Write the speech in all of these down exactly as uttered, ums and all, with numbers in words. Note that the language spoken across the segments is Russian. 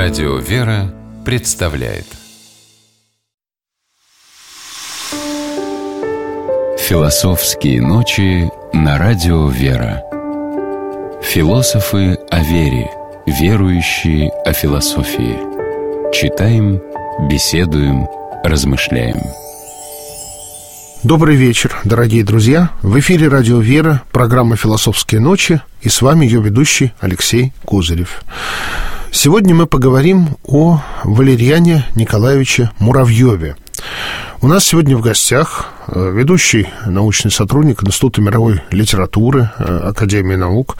Радио «Вера» представляет Философские ночи на Радио «Вера». Философы о вере, верующие о философии. Читаем, беседуем, размышляем. Добрый вечер, дорогие друзья. В эфире Радио «Вера», программа «Философские ночи», и с вами ее ведущий Алексей Козырев. Сегодня мы поговорим о Валериане Николаевиче Муравьеве. У нас сегодня в гостях ведущий научный сотрудник Института мировой литературы Академии наук,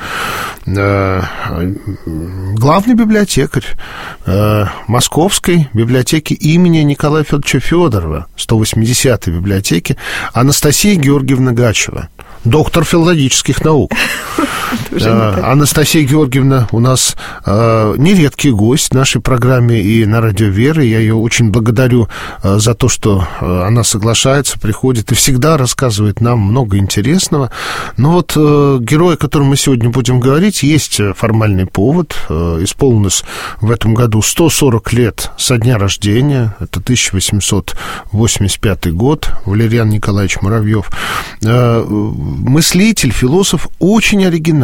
главный библиотекарь Московской библиотеки имени Николая Федоровича Федорова, сто восьмидесятой библиотеки, Анастасия Георгиевна Гачева, доктор филологических наук. Анастасия Георгиевна у нас нередкий гость в нашей программе и на Радио «Вера. Я ее очень благодарю за то, что она соглашается, приходит и всегда рассказывает нам много интересного. Но вот герой, о котором мы сегодня будем говорить, есть формальный повод. Исполнилось в этом году сто сорок лет со дня рождения. Это тысяча восемьсот восемьдесят пятый год. Валериан Николаевич Муравьев. Мыслитель, философ очень оригинальный.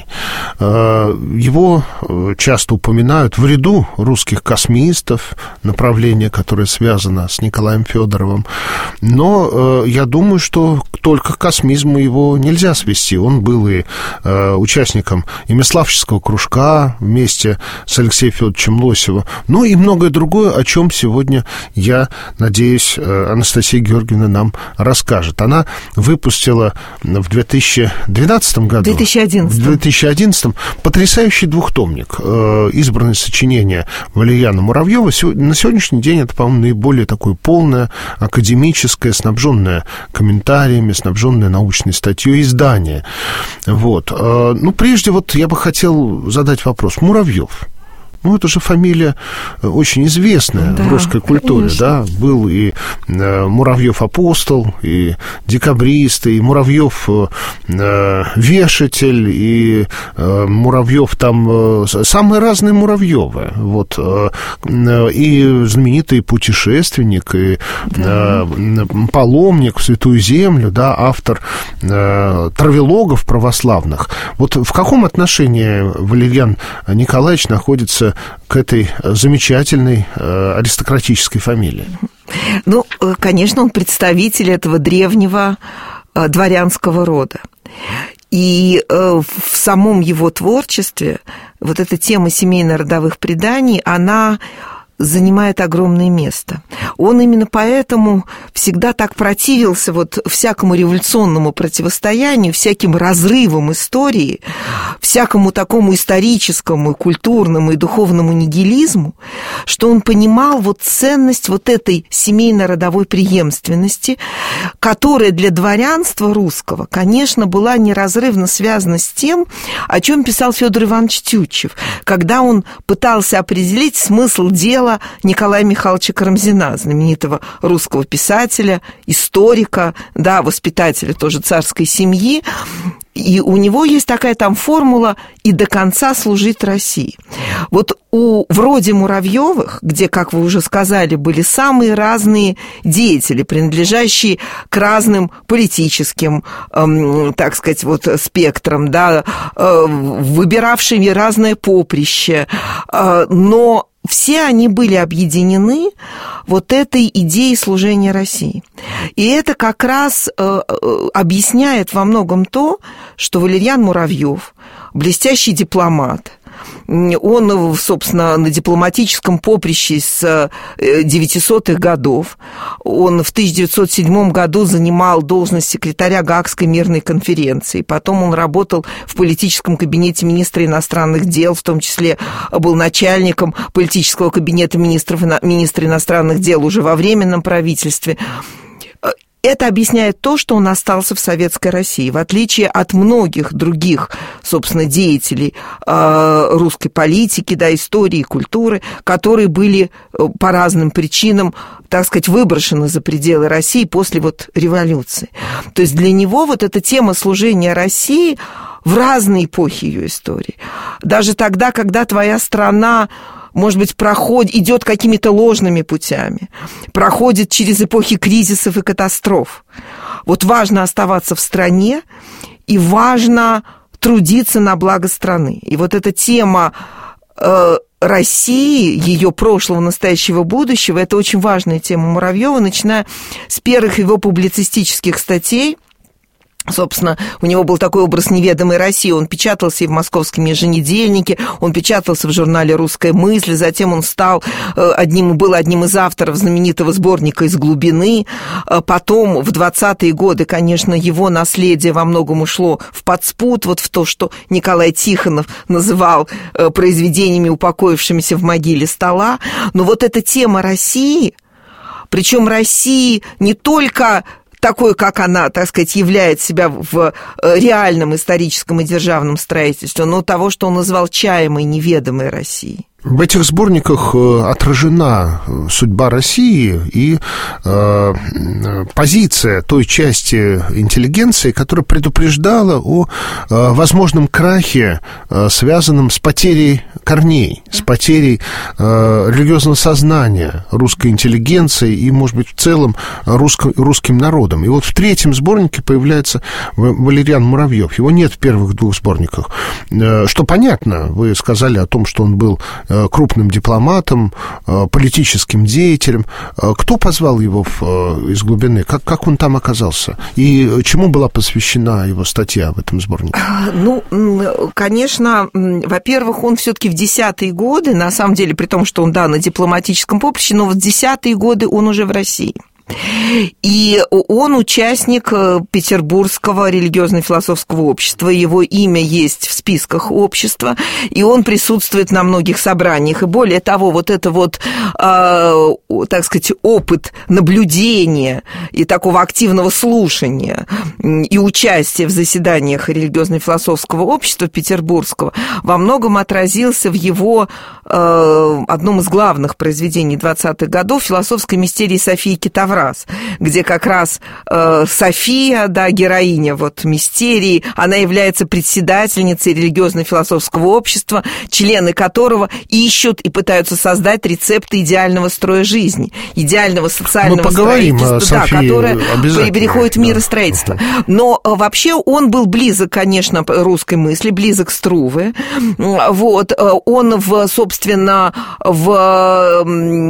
Его часто упоминают в ряду русских космистов, направление, которое связано с Николаем Федоровым. Но я думаю, что только к космизму его нельзя свести. Он был и участником Имяславского кружка вместе с Алексеем Федоровичем Лосевым. Ну и многое другое, о чем сегодня, я надеюсь, Анастасия Георгиевна нам расскажет. Она выпустила в две тысячи двенадцатом году... две тысячи одиннадцатом. В две тысячи одиннадцатом потрясающий двухтомник. Избранные сочинения Валериана Муравьева. На сегодняшний день это, по-моему, наиболее такое полное, академическое, снабженное комментариями, снабженное научной статьей издание. Вот. Ну, прежде вот я бы хотел задать вопрос. Муравьев. Ну, это же фамилия очень известная, да, в русской культуре, конечно. Да, был и э, Муравьев-апостол, и декабрист, и Муравьев-вешатель, и э, Муравьев там, э, самые разные Муравьевы, вот, э, и знаменитый путешественник, и да. э, паломник в Святую Землю, да, автор э, травелогов православных. Вот в каком отношении Валериан Николаевич находится к этой замечательной э, аристократической фамилии? Ну, конечно, он представитель этого древнего э, дворянского рода. И э, в самом его творчестве вот эта тема семейно-родовых преданий, она занимает огромное место. Он именно поэтому всегда так противился вот всякому революционному противостоянию, всяким разрывам истории, всякому такому историческому, культурному и духовному нигилизму, что он понимал вот ценность вот этой семейно-родовой преемственности, которая для дворянства русского, конечно, была неразрывно связана с тем, о чем писал Федор Иванович Тютчев, когда он пытался определить смысл дела Николая Михайловича Карамзина, знаменитого русского писателя, историка, да, воспитателя тоже царской семьи. И у него есть такая там формула «и до конца служить России». Вот у вроде Муравьевых, где, как вы уже сказали, были самые разные деятели, принадлежащие к разным политическим, эм, так сказать, вот спектрам, да, э, выбиравшими разное поприще, э, но все они были объединены вот этой идеей служения России. И это как раз э, объясняет во многом то, что Валериан Муравьев, блестящий дипломат, он, собственно, на дипломатическом поприще с девятисотых годов. Он в тысяча девятьсот седьмом году занимал должность секретаря Гаагской мирной конференции. Потом он работал в политическом кабинете министра иностранных дел, в том числе был начальником политического кабинета министров, министра иностранных дел уже во временном правительстве. Это объясняет то, что он остался в Советской России, в отличие от многих других, собственно, деятелей э, русской политики, да, истории, культуры, которые были по разным причинам, так сказать, выброшены за пределы России после вот революции. То есть для него вот эта тема служения России в разные эпохи ее истории. Даже тогда, когда твоя страна может быть, проходит, идет какими-то ложными путями, проходит через эпохи кризисов и катастроф. Вот важно оставаться в стране, и важно трудиться на благо страны. И вот эта тема э, России, ее прошлого, настоящего, будущего, это очень важная тема Муравьева, начиная с первых его публицистических статей. Собственно, у него был такой образ неведомой России. Он печатался и в московском еженедельнике, он печатался в журнале «Русская мысль», затем он стал одним, был одним из авторов знаменитого сборника «Из глубины». Потом, в двадцатые годы, конечно, его наследие во многом ушло в подспут, вот в то, что Николай Тихонов называл произведениями, упокоившимися в могиле стола. Но вот эта тема России, причем России не только такой, как она, так сказать, являет себя в реальном историческом и державном строительстве, но того, что он назвал чаемой неведомой Россией. В этих сборниках отражена судьба России и э, позиция той части интеллигенции, которая предупреждала о э, возможном крахе, э, связанном с потерей корней, с потерей э, религиозного сознания русской интеллигенции и, может быть, в целом русско- русским народом. И вот в третьем сборнике появляется Валериан Муравьев. Его нет в первых двух сборниках. Э, что понятно, вы сказали о том, что он был крупным дипломатом, политическим деятелем. Кто позвал его в, из глубины? Как, как он там оказался? И чему была посвящена его статья в этом сборнике? Ну, конечно, во-первых, он все-таки в десятые годы, на самом деле, при том, что он, да, на дипломатическом поприще, но в десятые годы он уже в России. И он участник Петербургского религиозно-философского общества, его имя есть в списках общества, и он присутствует на многих собраниях. И более того, вот это вот, э, так сказать, опыт наблюдения и такого активного слушания и участия в заседаниях религиозно-философского общества петербургского во многом отразился в его э, одном из главных произведений двадцатых годов «Философской мистерии Софии Китаврас», где как раз э, София, да, героиня вот мистерии, она является председательницей религиозно-философского общества, члены которого ищут и пытаются создать рецепты идеального строя жизни, идеального социального строительства, да, которое переходит в миростроительство. Да. Но э, вообще он был близок, конечно, русской мысли, близок Струве. Вот, э, он, в, собственно, в,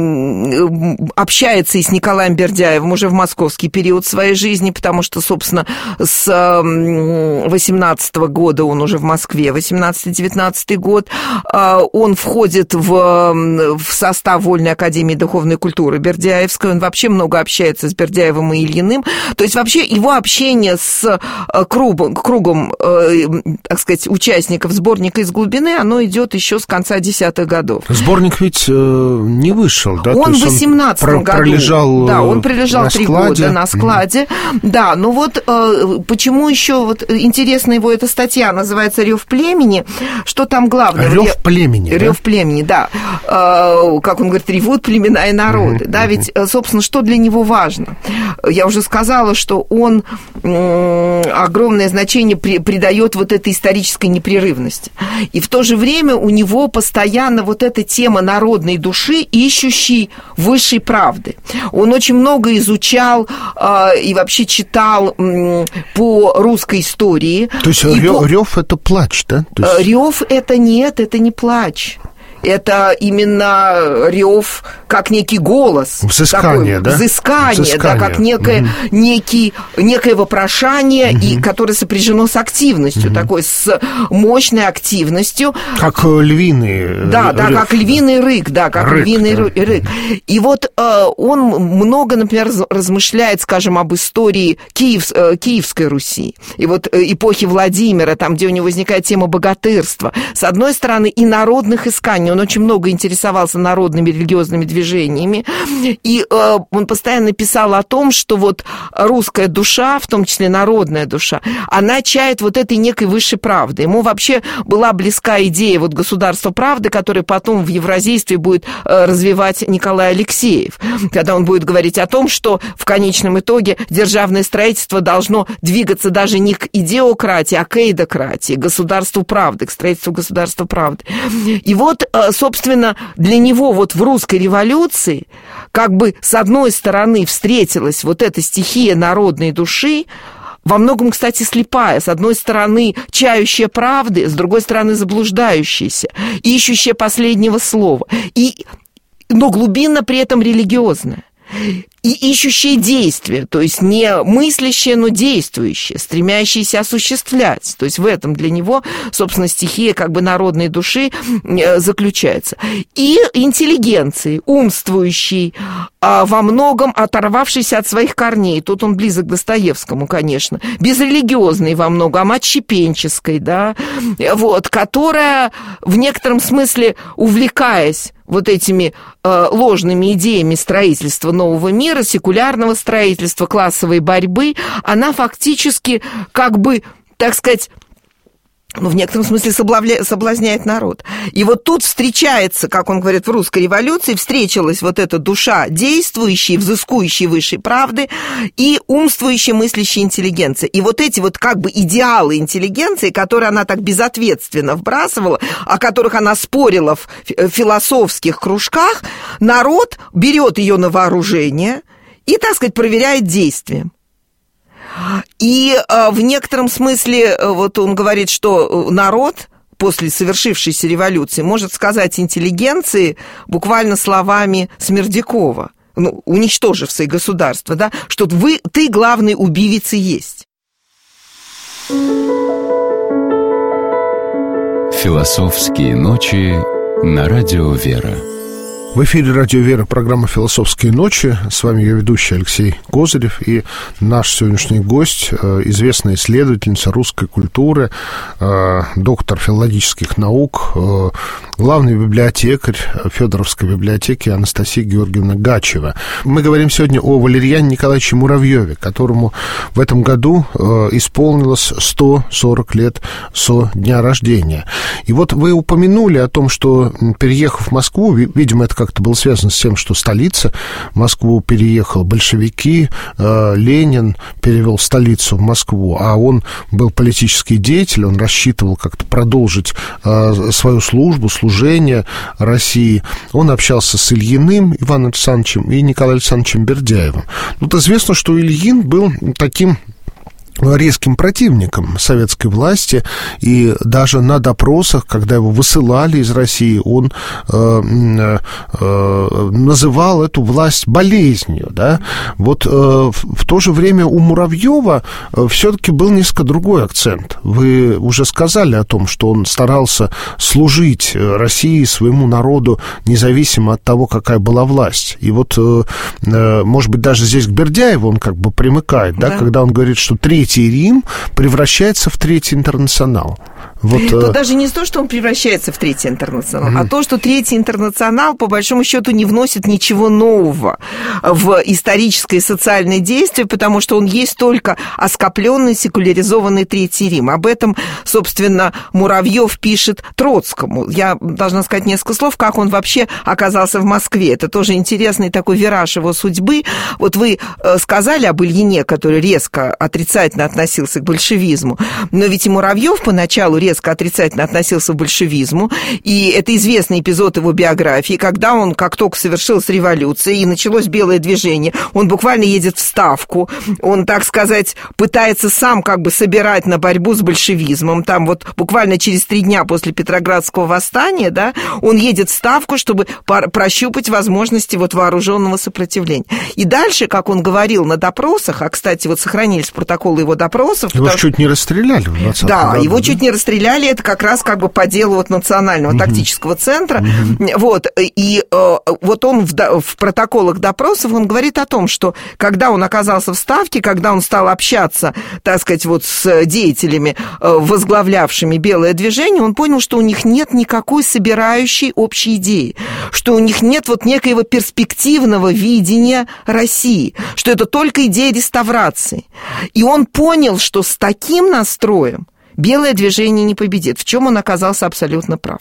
э, общается и с Николаем Бердяевым уже в московский период своей жизни, потому что, собственно, с восемнадцатого года он уже в Москве, восемнадцатый-девятнадцатый год, он входит в, в состав Вольной академии духовной культуры Бердяевской, он вообще много общается с Бердяевым и Ильиным, то есть вообще его общение с кругом, кругом так сказать, участников сборника «Из глубины», оно идет еще с конца десятых годов. Сборник ведь не вышел, да? Он в восемнадцатом году пролежал... Да, он пролежал три года на складе. Mm-hmm. Да, ну вот э, почему еще вот интересна его эта статья, называется «Рев племени», что там главное? Рев племени, Рев да? племени, да. Э, как он говорит, ревут племена и народы. Mm-hmm. Да, ведь, собственно, что для него важно? Я уже сказала, что он э, огромное значение при, придает вот этой исторической непрерывности. И в то же время у него постоянно вот эта тема народной души, ищущей высшей правды. Он очень много изучал э, и вообще читал э, по русской истории. То есть рев, по... рев – это плач, да? То есть... Рев – это нет, это не плач. Это именно рев как некий голос. Взыскание, такое, да? Взыскание, Взыскание. Да, как некое, mm-hmm. некий, некое вопрошание, mm-hmm. и, которое сопряжено с активностью, mm-hmm. такой, с мощной активностью. Как львиный Да, рык. да, как львиный рык, да, как рык, львиный да. рык. И вот э, он много, например, размышляет, скажем, об истории Киев, э, Киевской Руси, и вот э, эпохи Владимира, там, где у него возникает тема богатырства. С одной стороны, и народных исканий. Он очень много интересовался народными религиозными движениями, и э, он постоянно писал о том, что вот русская душа, в том числе народная душа, она чает вот этой некой высшей правды. Ему вообще была близка идея вот государства правды, которое потом в евразийстве будет э, развивать Николай Алексеев, когда он будет говорить о том, что в конечном итоге державное строительство должно двигаться даже не к идеократии, а к эйдократии, к государству правды, к строительству государства правды. И вот э, собственно, для него вот в русской революции как бы с одной стороны встретилась вот эта стихия народной души, во многом, кстати, слепая. С одной стороны, чающая правды, с другой стороны, заблуждающаяся, ищущая последнего слова. И, но глубинно при этом религиозная. И ищущие действия, то есть не мыслящие, но действующие, стремящиеся осуществлять. То есть в этом для него, собственно, стихия как бы народной души заключается. И интеллигенции, умствующий, во многом оторвавшийся от своих корней. Тут он близок к Достоевскому, конечно. Безрелигиозной во многом, отщепенческой, да, вот, которая в некотором смысле, увлекаясь вот этими э, ложными идеями строительства нового мира, секулярного строительства, классовой борьбы, она фактически как бы, так сказать, ну, в некотором смысле соблазня... соблазняет народ. И вот тут встречается, как он говорит, в русской революции, встретилась вот эта душа действующей, взыскующей высшей правды и умствующей, мыслящей интеллигенции. И вот эти вот как бы идеалы интеллигенции, которые она так безответственно вбрасывала, о которых она спорила в философских кружках, народ берет ее на вооружение и, так сказать, проверяет действием. И э, в некотором смысле, э, вот он говорит, что народ после совершившейся революции может сказать интеллигенции буквально словами Смердякова, ну, уничтожив свои государства, да, что вы, ты главный убивец и есть. Философские ночи на радио «Вера». В эфире «Радио Вера», программа «Философские ночи». С вами ее ведущий Алексей Козырев и наш сегодняшний гость, известная исследовательница русской культуры, доктор филологических наук, главный библиотекарь Федоровской библиотеки Анастасия Георгиевна Гачева. Мы говорим сегодня о Валерьяне Николаевиче Муравьеве, которому в этом году исполнилось сто сорок лет со дня рождения. И вот вы упомянули о том, что, переехав в Москву, видимо, это как-то было связано с тем, что столица, в Москву переехал большевики, э, Ленин перевел столицу в Москву, а он был политический деятель, он рассчитывал как-то продолжить э, свою службу, служение России. Он общался с Ильиным Иваном Александровичем и Николаем Александровичем Бердяевым. Тут известно, что Ильин был таким резким противником советской власти, и даже на допросах, когда его высылали из России, он э, э, называл эту власть болезнью, да? Вот э, в то же время у Муравьева все-таки был несколько другой акцент. Вы уже сказали о том, что он старался служить России, своему народу, независимо от того, какая была власть. И вот, э, может быть, даже здесь к Бердяеву он как бы примыкает, да, да? Когда он говорит, что Третий Рим превращается в Третий интернационал. Вот, то даже не то, что он превращается в Третий интернационал, mm-hmm. а то, что Третий интернационал, по большому счету, не вносит ничего нового в историческое и социальное действие, потому что он есть только оскопленный, секуляризованный Третий Рим. Об этом, собственно, Муравьев пишет Троцкому. Я должна сказать несколько слов, как он вообще оказался в Москве. Это тоже интересный такой вираж его судьбы. Вот вы сказали об Ильине, который резко отрицательно относился к большевизму, но ведь и Муравьев поначалу резко отрицательно относился к большевизму, и это известный эпизод его биографии, когда он, как только совершилась революция и началось белое движение, он буквально едет в Ставку, он, так сказать, пытается сам как бы собирать на борьбу с большевизмом, там вот буквально через три дня после Петроградского восстания, да, он едет в Ставку, чтобы прощупать возможности вот вооруженного сопротивления. И дальше, как он говорил на допросах, а, кстати, вот сохранились протоколы его допросов. Его потому... чуть не расстреляли в двадцатом Да, году, его да? чуть не расстреляли, это как раз как бы по делу вот Национального uh-huh. тактического центра. Uh-huh. Вот, и э, вот он в, в протоколах допросов, он говорит о том, что когда он оказался в Ставке, когда он стал общаться, так сказать, вот с деятелями, э, возглавлявшими белое движение, он понял, что у них нет никакой собирающей общей идеи, что у них нет вот некоего перспективного видения России, что это только идея реставрации. И он понял, что с таким настроем белое движение не победит, в чем он оказался абсолютно прав.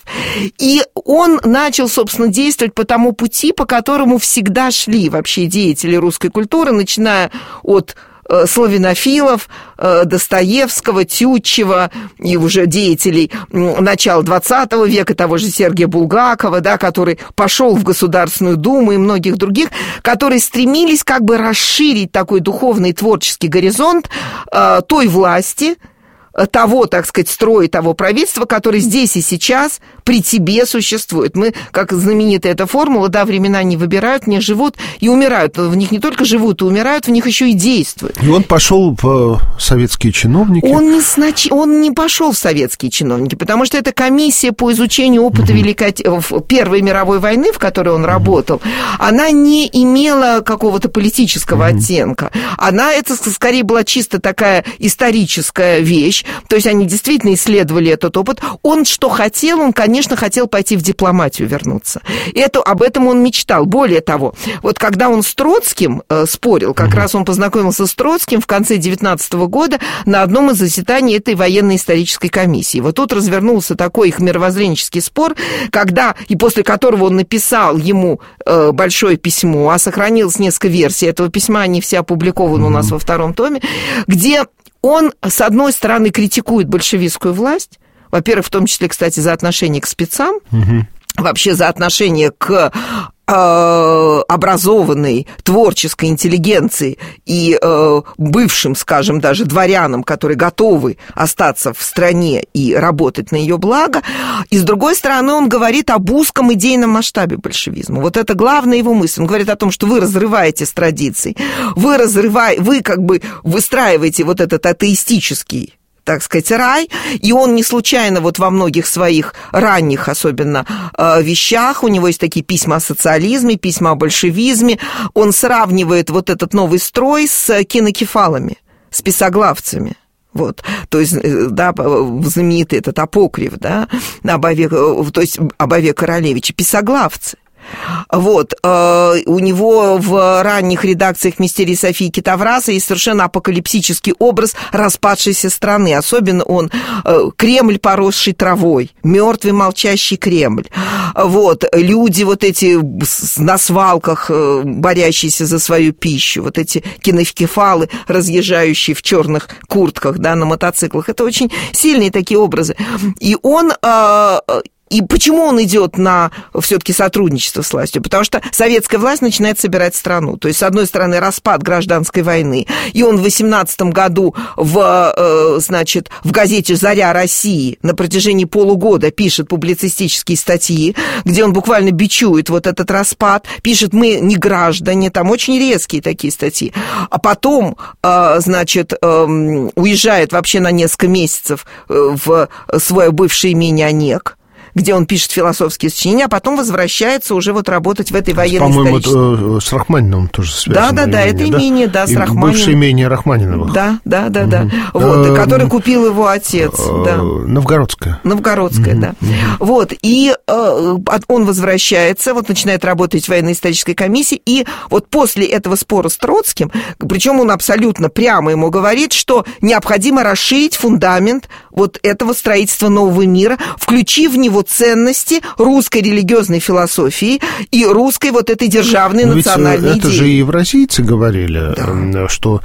И он начал, собственно, действовать по тому пути, по которому всегда шли вообще деятели русской культуры, начиная от славянофилов, Достоевского, Тютчева и уже деятелей начала двадцатого века, того же Сергия Булгакова, да, который пошел в Государственную Думу и многих других, которые стремились как бы расширить такой духовный и творческий горизонт э, той власти, того, так сказать, строя, того правительства, которое здесь и сейчас при тебе существует. Мы, как знаменитая эта формула, да, времена не выбирают, не живут и умирают. В них не только живут и умирают, в них еще и действуют. И он пошел в советские чиновники? Он не, снач... он не пошел в советские чиновники, потому что это комиссия по изучению опыта угу. Великой... Первой мировой войны, в которой он угу. работал, она не имела какого-то политического угу. оттенка. Она, это скорее была чисто такая историческая вещь. То есть они действительно исследовали этот опыт. Он что хотел? Он, конечно, хотел пойти в дипломатию вернуться. И это, об этом он мечтал. Более того, вот когда он с Троцким э, спорил, как mm-hmm. раз он познакомился с Троцким в конце девятнадцатого года на одном из заседаний этой военно-исторической комиссии. Вот тут развернулся такой их мировоззренческий спор, когда, и после которого он написал ему э, большое письмо, а сохранилось несколько версий этого письма, они все опубликованы mm-hmm. у нас во втором томе, где он, с одной стороны, критикует большевистскую власть, во-первых, в том числе, кстати, за отношение к спецам, угу. вообще за отношение к э, образованной, творческой интеллигенции и э, бывшим, скажем, даже дворянам, которые готовы остаться в стране и работать на ее благо. И, с другой стороны, он говорит об узком идейном масштабе большевизма. Вот это главная его мысль. Он говорит о том, что вы разрываете с традицией, вы разрываете, вы как бы выстраиваете вот этот атеистический, так сказать, рай, и он не случайно вот во многих своих ранних, особенно, вещах, у него есть такие письма о социализме, письма о большевизме, он сравнивает вот этот новый строй с кинокефалами, с писоглавцами. Вот, то есть, да, знаменитый этот апокриф, да, об Ове, то есть об Ове Королевиче, писоглавцы. Вот, э, у него в ранних редакциях «Мистерии Софии Китавраса» есть совершенно апокалипсический образ распадшейся страны. Особенно он э, Кремль, поросший травой, мертвый молчащий Кремль. Вот, люди вот эти на свалках, э, борящиеся за свою пищу, вот эти кинокефалы, разъезжающие в черных куртках, да, на мотоциклах. Это очень сильные такие образы. И он... Э, И почему он идет на все-таки сотрудничество с властью? Потому что советская власть начинает собирать страну. То есть, с одной стороны, распад гражданской войны. И он в восемнадцатом году в, значит, в газете «Заря России» на протяжении полугода пишет публицистические статьи, где он буквально бичует вот этот распад, пишет «Мы не граждане», там очень резкие такие статьи. А потом, значит, уезжает вообще на несколько месяцев в свое бывшее имение Онег, где он пишет философские сочинения, а потом возвращается уже вот работать в этой военной исторической... По-моему, это с Рахманиновым тоже связано. Да-да-да, это имение, да, да с Рахманиновым. Бывшее имение Рахманиновых. Да-да-да, угу. вот, а, который купил его отец, а, да. Новгородская. Новгородская, угу. да. Угу. Вот, и э, он возвращается, вот начинает работать в военно-исторической комиссии, и вот после этого спора с Троцким, причем он абсолютно прямо ему говорит, что необходимо расширить фундамент вот этого строительства нового мира, включив в него ценности русской религиозной философии и русской вот этой державной но национальной ведь это идеи. же и евразийцы говорили, да. что,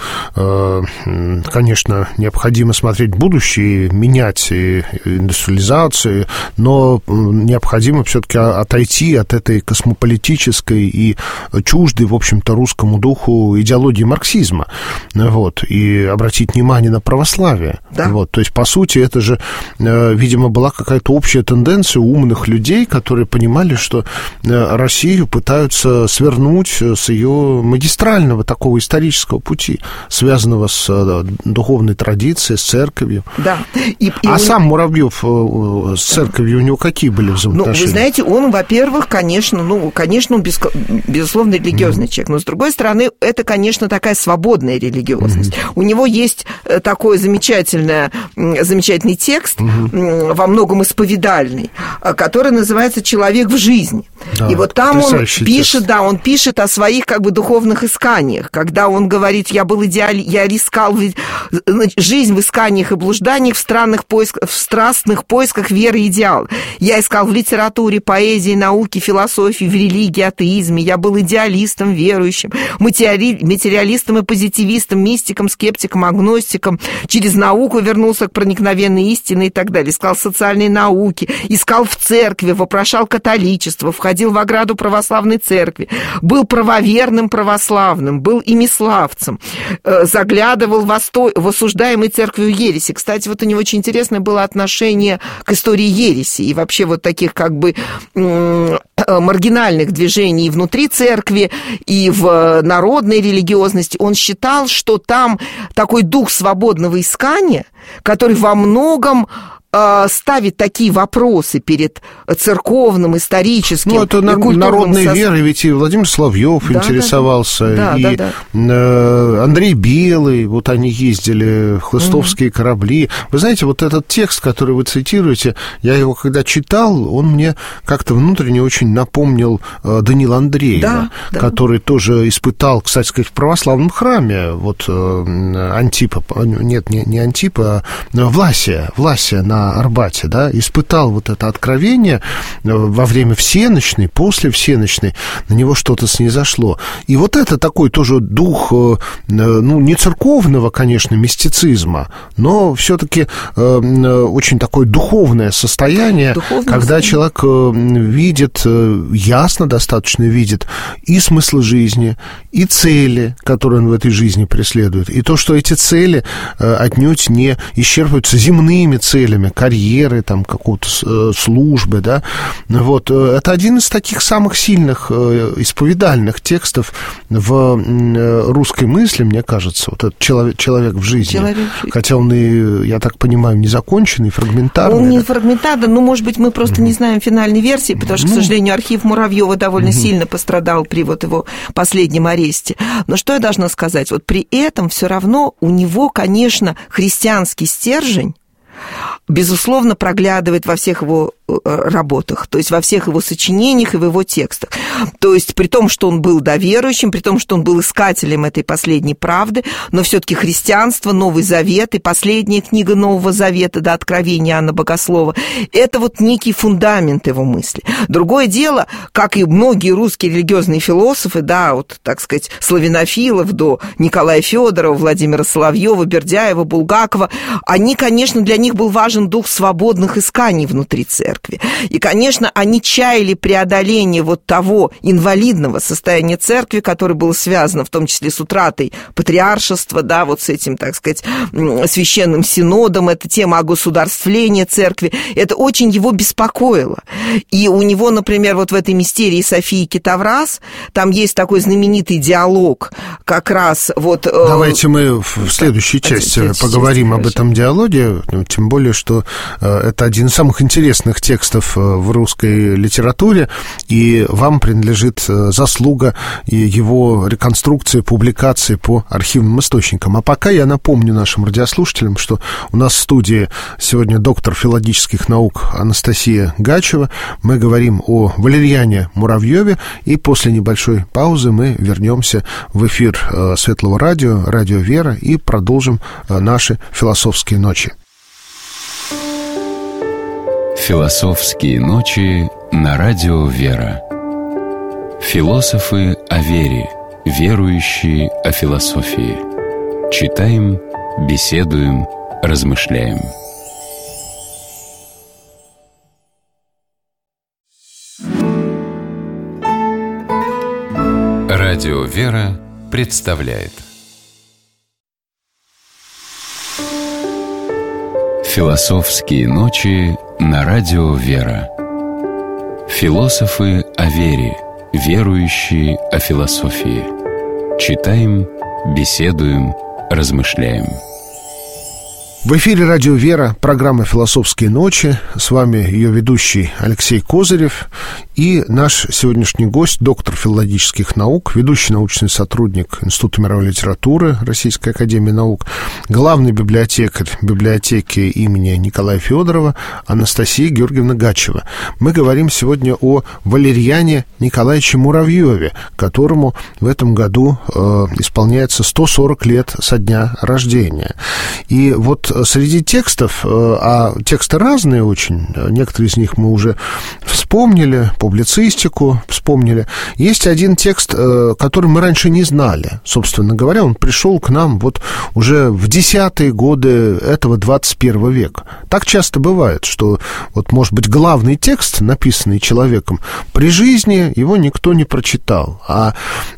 конечно, необходимо смотреть будущее, менять индустриализацию, но необходимо все-таки отойти от этой космополитической и чуждой, в общем-то, русскому духу идеологии марксизма, вот, и обратить внимание на православие. Да. Вот, то есть, по сути, это же, видимо, была какая-то общая тенденция умных людей, которые понимали, что Россию пытаются свернуть с ее магистрального такого исторического пути, связанного с духовной традицией, с церковью. Да. И, и а он... сам Муравьев с церковью у него какие были взаимоотношения? Ну, вы знаете, он, во-первых, конечно, ну, конечно, он без, безусловно религиозный mm-hmm. человек, но, с другой стороны, это, конечно, такая свободная религиозность. Mm-hmm. У него есть такой замечательный, замечательный текст, mm-hmm. во многом исповедальный, который называется «Человек в жизни». Да, и вот там он пишет, текст. да, он пишет о своих как бы духовных исканиях, когда он говорит, я был идеаль, я искал жизнь в исканиях и блужданиях, в странных поисках, в страстных поисках веры и идеала. Я искал в литературе, поэзии, науке, философии, в религии, атеизме. Я был идеалистом, верующим, материалистом и позитивистом, мистиком, скептиком, агностиком. Через науку вернулся к проникновенной истине и так далее. Искал социальные науки, искал в церкви, вопрошал католичество, входил в ограду православной церкви, был правоверным православным, был имиславцем, заглядывал в, осто... в осуждаемой церковью ереси. Кстати, вот у него очень интересное было отношение к истории ереси и вообще вот таких как бы маргинальных движений внутри церкви и в народной религиозности. Он считал, что там такой дух свободного искания, который во многом ставит такие вопросы перед церковным, историческим ну, это и культурным народной соз... верой, ведь и Владимир Соловьев да, интересовался, да, и да, да. Андрей Белый, вот они ездили, хлыстовские mm-hmm. корабли. Вы знаете, вот этот текст, который вы цитируете, я его когда читал, он мне как-то внутренне очень напомнил Данила Андреева, да, да. который тоже испытал, кстати сказать, в православном храме, вот Антипа, нет, не, не Антипа, а Власия, Власия на Арбате, да, испытал вот это откровение во время всенощной, после всенощной, на него что-то снизошло. И вот это такой тоже дух, ну, не церковного, конечно, мистицизма, но все-таки очень такое духовное состояние, духовное когда состояние. Человек видит, ясно достаточно видит и смысл жизни, и цели, которые он в этой жизни преследует, и то, что эти цели отнюдь не исчерпываются земными целями, карьеры, там, какой-то службы, да, вот, это один из таких самых сильных исповедальных текстов в русской мысли, мне кажется, вот этот человек, человек в жизни, человек. Хотя он и, я так понимаю, незаконченный, фрагментарный. Он не фрагментарный, ну, может быть, мы просто mm-hmm. не знаем финальной версии, потому что, ну, к сожалению, архив Муравьева довольно mm-hmm. сильно пострадал при вот его последнем аресте. Но что я должна сказать? Вот при этом все равно у него, конечно, христианский стержень, безусловно, проглядывает во всех его работах, то есть во всех его сочинениях и в его текстах. То есть при том, что он был доверующим, при том, что он был искателем этой последней правды, но все-таки христианство, Новый Завет и последняя книга Нового Завета, до Откровения Иоанна Богослова, это вот некий фундамент его мысли. Другое дело, как и многие русские религиозные философы, да, вот, так сказать, славянофилов до Николая Федорова, Владимира Соловьева, Бердяева, Булгакова, они, конечно, для них был важен дух свободных исканий внутри церкви. И, конечно, они чаяли преодоление вот того инвалидного состояния церкви, которое было связано в том числе с утратой патриаршества, да, вот с этим, так сказать, священным синодом, эта тема огосударствления церкви, это очень его беспокоило. И у него, например, вот в этой мистерии Софии Китаврас, там есть такой знаменитый диалог как раз вот... Давайте мы в следующей части поговорим об этом диалоге, тем более, что это один из самых интересных текстов в русской литературе, и вам принадлежит заслуга его реконструкции, публикации по архивным источникам. А пока я напомню нашим радиослушателям, что у нас в студии сегодня доктор филологических наук Анастасия Гачева. Мы говорим о Валерьяне Муравьеве, и после небольшой паузы мы вернемся в эфир Светлого радио, Радио Вера, и продолжим наши философские ночи. Философские ночи на Радио Вера. Философы о вере, верующие о философии. Читаем, беседуем, размышляем. Радио Вера представляет Философские ночи на Радио Вера. Философы о вере, верующие о философии. Читаем, беседуем, размышляем. В эфире «Радио Вера», программа «Философские ночи». С вами ее ведущий Алексей Козырев и наш сегодняшний гость, доктор филологических наук, ведущий научный сотрудник Института мировой литературы Российской академии наук, главный библиотекарь библиотеки имени Николая Федорова Анастасия Георгиевна Гачева. Мы говорим сегодня о Валерьяне Николаевиче Муравьеве, которому в этом году э, исполняется сто сорок лет со дня рождения. И вот среди текстов, а тексты разные очень, некоторые из них мы уже вспомнили, публицистику вспомнили. Есть один текст, который мы раньше не знали, собственно говоря, он пришел к нам вот уже в десятые годы этого двадцать первого века. Так часто бывает, что вот, может быть, главный текст, написанный человеком, при жизни его никто не прочитал, а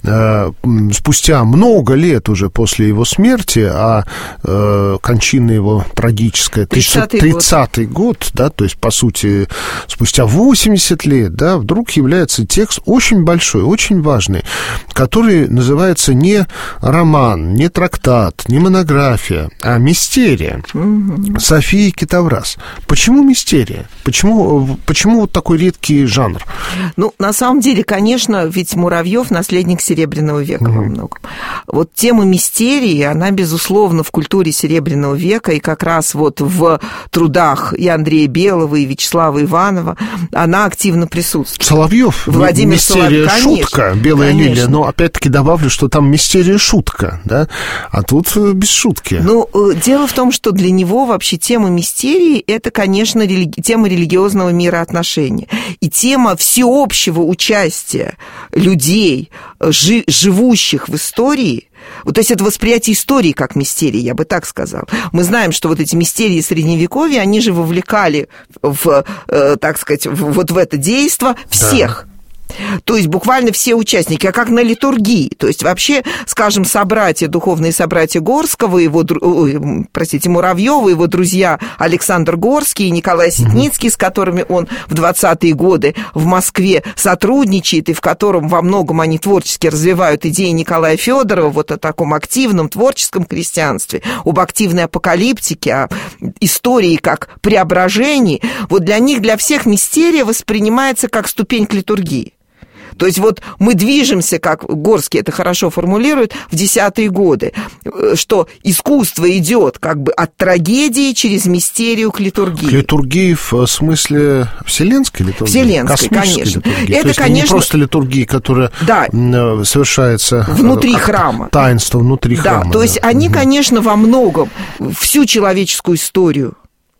э, спустя много лет уже после его смерти, а э, кончина его трагическая, тридцатый год, да, то есть, по сути, спустя восемьдесят лет, да, вдруг является текст очень большой, очень важный, который называется не роман, не трактат, не монография, а мистерия. Mm-hmm. София Китаврас. Почему мистерия? Почему, почему вот такой редкий жанр? Ну, на самом деле, конечно, ведь Муравьев наследник Серебряного века mm-hmm. во многом. Вот тема мистерии, она, безусловно, в культуре Серебряного века, и как раз вот в трудах и Андрея Белого, и Вячеслава Иванова, она активно присутствует. Соловьев, Владимир мистерия, Соловьев, шутка, белая конечно. Лилия, но опять-таки добавлю, что там мистерия шутка, да, а тут без шутки. Ну, дело в том, что для него вообще тема мистерии – это, конечно, религи... тема религиозного мироотношения и тема всеобщего участия людей, жи... живущих в истории. Вот, то есть это восприятие истории как мистерии, я бы так сказал. Мы знаем, что вот эти мистерии Средневековья, они же вовлекали в, э, так сказать, в, вот в это действо всех. Да. То есть буквально все участники, а как на литургии. То есть вообще, скажем, собратья, духовные собратья Горского, его, ой, простите, Муравьева, его друзья Александр Горский и Николай Ситницкий, mm-hmm. с которыми он в двадцатые годы в Москве сотрудничает, и в котором во многом они творчески развивают идеи Николая Федорова, вот о таком активном творческом христианстве, об активной апокалиптике, о истории как преображении. Вот для них, для всех мистерия воспринимается как ступень к литургии. То есть вот мы движемся, как Горский это хорошо формулирует, в десятые годы, что искусство идет как бы от трагедии через мистерию к литургии. К литургии в смысле вселенской литургии? Вселенской, конечно. Литургии. Это, То есть конечно... не просто литургия, которая да. совершается... Внутри храма. Таинство внутри да, храма. То есть да. они, конечно, во многом всю человеческую историю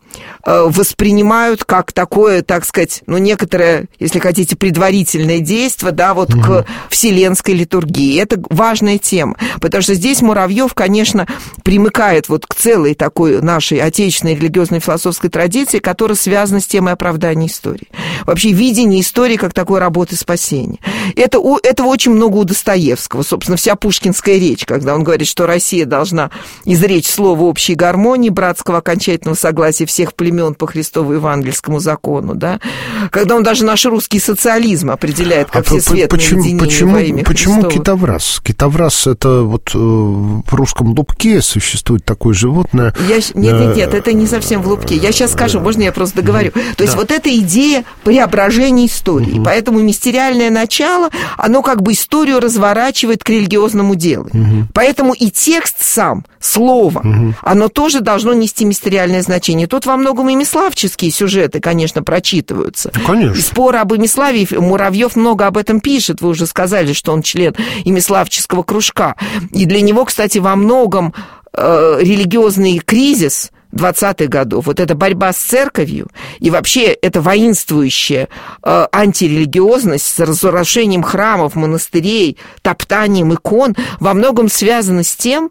воспринимают как такое, так сказать, ну, некоторое, если хотите, предварительное действие, да, вот угу. к вселенской литургии. Это важная тема, потому что здесь Муравьев, конечно, примыкает вот к целой такой нашей отечественной религиозной философской традиции, которая связана с темой оправдания истории. Вообще, видение истории как такой работы спасения. Это, этого очень много у Достоевского. Собственно, вся пушкинская речь, когда он говорит, что Россия должна изречь слово общей гармонии, братского окончательного согласия всех племен по Христово-евангельскому закону, да, когда он даже наш русский социализм определяет как а всесветное почему, единение почему, во имя почему Христово. Китаврас? Китаврас – это вот э, в русском лубке существует такое животное. Я, нет, нет, нет, это не совсем в лубке. Я сейчас скажу, можно я просто договорю. То есть да. вот эта идея преображения истории. Угу. Поэтому мистериальное начало, оно как бы историю разворачивает к религиозному делу. Угу. Поэтому и текст сам, слово, угу. оно тоже должно нести мистериальное значение. Тут во многом и миславческие сюжеты, конечно, прочитываются. Конечно. И спор об Имиславии, Муравьев много об этом пишет. Вы уже сказали, что он член Имиславческого кружка. И для него, кстати, во многом э, религиозный кризис двадцатых годов, вот эта борьба с церковью и вообще эта воинствующая э, антирелигиозность с разрушением храмов, монастырей, топтанием икон во многом связана с тем,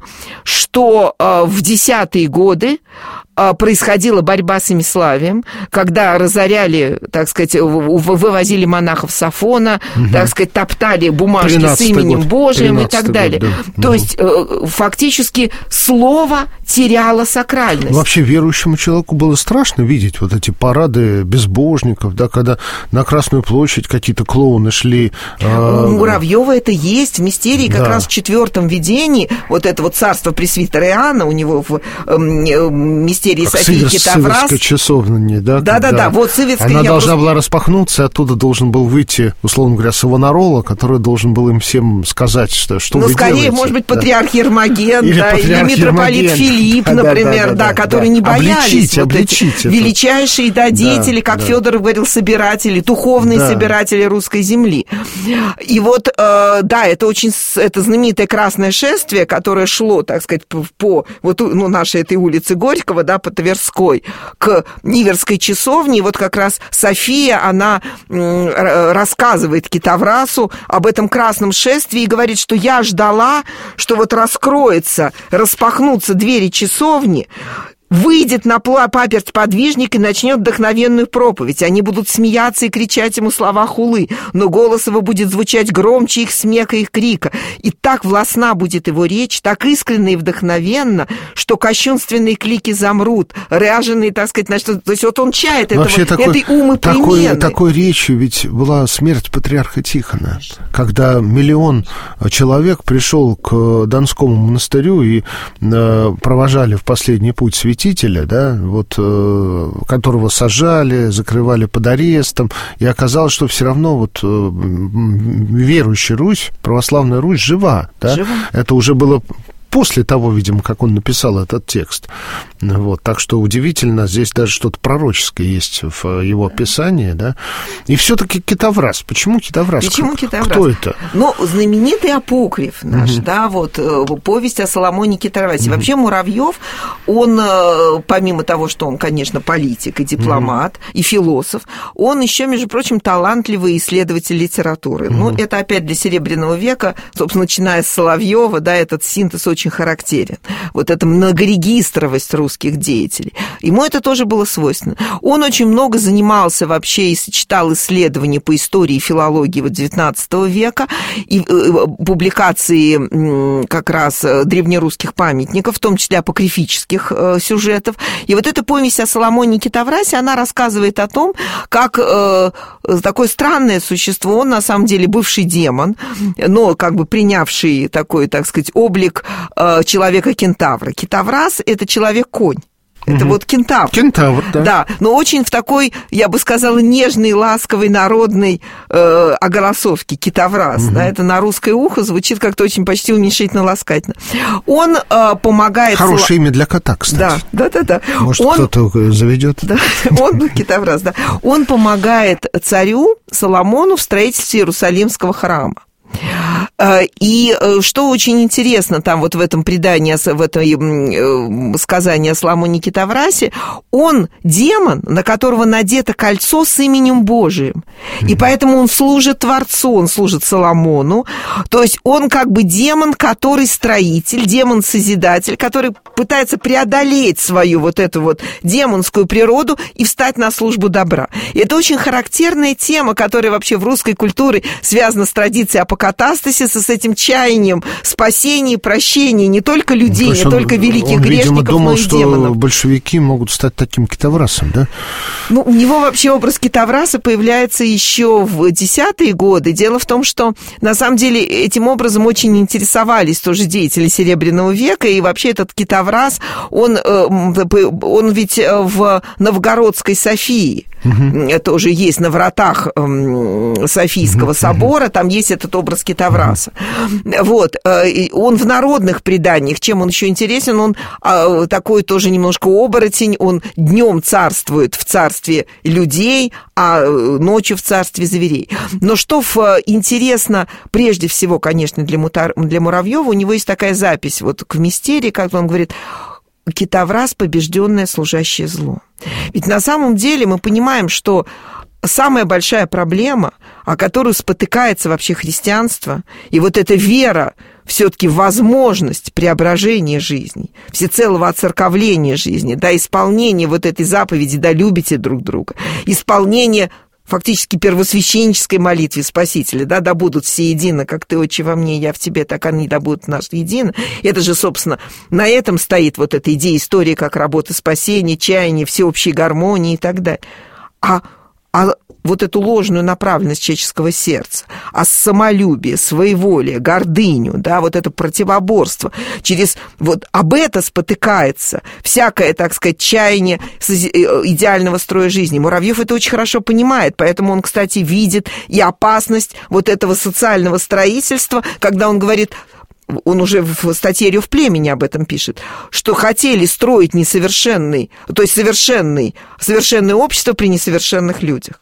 что э, в десятые годы происходила борьба с Имиславием, когда разоряли, так сказать, вывозили монахов с Афона, угу. так сказать, топтали бумажки с именем год. Божиим и так далее. Год, да. То угу. есть фактически слово теряло сакральность. Вообще верующему человеку было страшно видеть вот эти парады безбожников, да, когда на Красную площадь какие-то клоуны шли. У Муравьева это есть в мистерии, как да. раз в четвертом видении, вот это вот царство пресвитера Иоанна, у него в мистерии Софии Китаврас. Часовня, да? Да-да-да, вот Сывецкая. Она должна просто... была распахнуться, и оттуда должен был выйти, условно говоря, Савонарола, который должен был им всем сказать, что, что ну, вы скорее, делаете. может быть, да. патриарх Ермоген, или, да, патриарх или митрополит Ермоген. Филипп, да, например, да, да, да, да, которые да. не боялись. Обличить, вот обличить величайшие да, деятели, да, как да. Федоров говорил, собиратели, духовные да. собиратели русской земли. И вот, э, да, это очень это знаменитое красное шествие, которое шло, так сказать, по вот, ну, нашей этой улице Горького, да, по Тверской, к Ниверской часовне. И вот как раз София, она рассказывает Китаврасу об этом красном шествии и говорит, что я ждала, что вот раскроется, распахнутся двери часовни, выйдет на паперть подвижник и начнет вдохновенную проповедь. Они будут смеяться и кричать ему слова хулы, но голос его будет звучать громче их смеха и их крика. И так властна будет его речь, так искренне и вдохновенно, что кощунственные клики замрут, ряженые, так сказать, на что... То есть вот он чает этого, такой, этой умы такой, такой речью ведь была смерть патриарха Тихона, когда миллион человек пришел к Донскому монастырю и э, провожали в последний путь святителя, да, вот, э, которого сажали, закрывали под арестом, и оказалось, что все равно вот э, верующая Русь, православная Русь жива, да? Жива. Это уже было после того, видимо, как он написал этот текст. Вот, так что удивительно, здесь даже что-то пророческое есть в его описании, да. И все-таки Китаврас. Почему Китаврас? Почему Китаврас? Кто это? Ну, знаменитый апокриф наш, угу. да, вот, повесть о Соломоне Китаврасе. Угу. Вообще Муравьев, он, помимо того, что он, конечно, политик и дипломат, угу. и философ, он еще, между прочим, талантливый исследователь литературы. Угу. Ну, это опять для Серебряного века, собственно, начиная с Соловьева, да, этот синтез очень очень характерен. Вот эта многорегистровость русских деятелей. Ему это тоже было свойственно. Он очень много занимался вообще и читал исследования по истории и филологии вот девятнадцатого века, и публикации как раз древнерусских памятников, в том числе апокрифических сюжетов. И вот эта повесть о Соломоне Китаврасе, она рассказывает о том, как такое странное существо, он на самом деле бывший демон, но как бы принявший такой, так сказать, облик человека-кентавра. Китаврас – это человек-конь. Это угу. вот кентавр. Кентавр, да. Да, но очень в такой, я бы сказала, нежной, ласковой, народной э, оголосовке. Китаврас, угу. да, это на русское ухо звучит как-то очень почти уменьшительно-ласкательно. Он э, помогает... Хорошее имя для кота, кстати. Да, да, да. да. Может, он... кто-то заведет. Да, он, Китаврас, да. Он помогает царю Соломону в строительстве Иерусалимского храма. И что очень интересно там вот в этом предании, в этом сказании о Соломоне Китаврасе, он демон, на которого надето кольцо с именем Божиим. И поэтому он служит Творцу, он служит Соломону. То есть он как бы демон, который строитель, демон-созидатель, который пытается преодолеть свою вот эту вот демонскую природу и встать на службу добра. И это очень характерная тема, которая вообще в русской культуре связана с традицией апокатастасиса, с этим чаянием спасения и прощения не только людей, не он, только великих он, грешников, видимо, думал, но и демонов. Что большевики могут стать таким Китаврасом, да? Ну, у него вообще образ Китавраса появляется еще в десятые годы. Дело в том, что на самом деле этим образом очень интересовались тоже деятели Серебряного века, и вообще этот Китаврас, он, он ведь в Новгородской Софии. Угу. Тоже есть на вратах Софийского угу. собора, там есть этот образ Китавраса. Угу. Вот. Он в народных преданиях, чем он еще интересен, он такой тоже немножко оборотень, он днем царствует в царстве людей, а ночью в царстве зверей. Но что интересно, прежде всего, конечно, для, Мутар... для Муравьева, у него есть такая запись вот к мистерии, как он говорит: Китаврас, побежденное служащее зло. Ведь на самом деле мы понимаем, что самая большая проблема, о которую спотыкается вообще христианство, и вот эта вера все-таки в возможность преображения жизни, всецелого оцерковления жизни, да, исполнение вот этой заповеди, да, любите друг друга, исполнение фактически первосвященнической молитве Спасителя, да, да будут все едины, как ты, Отче, во мне, я в тебе, так они да будут нас едины. Это же, собственно, на этом стоит вот эта идея истории как работа спасения, чаяния, всеобщей гармонии и так далее. А, а вот эту ложную направленность человеческого сердца, а самолюбие, своеволие, гордыню, да, вот это противоборство, через вот об это спотыкается всякое, так сказать, чаяние идеального строя жизни. Муравьев это очень хорошо понимает, поэтому он, кстати, видит и опасность вот этого социального строительства, когда он говорит, он уже в статье «Рев племени» об этом пишет, что хотели строить несовершенный, то есть совершенный, совершенное общество при несовершенных людях.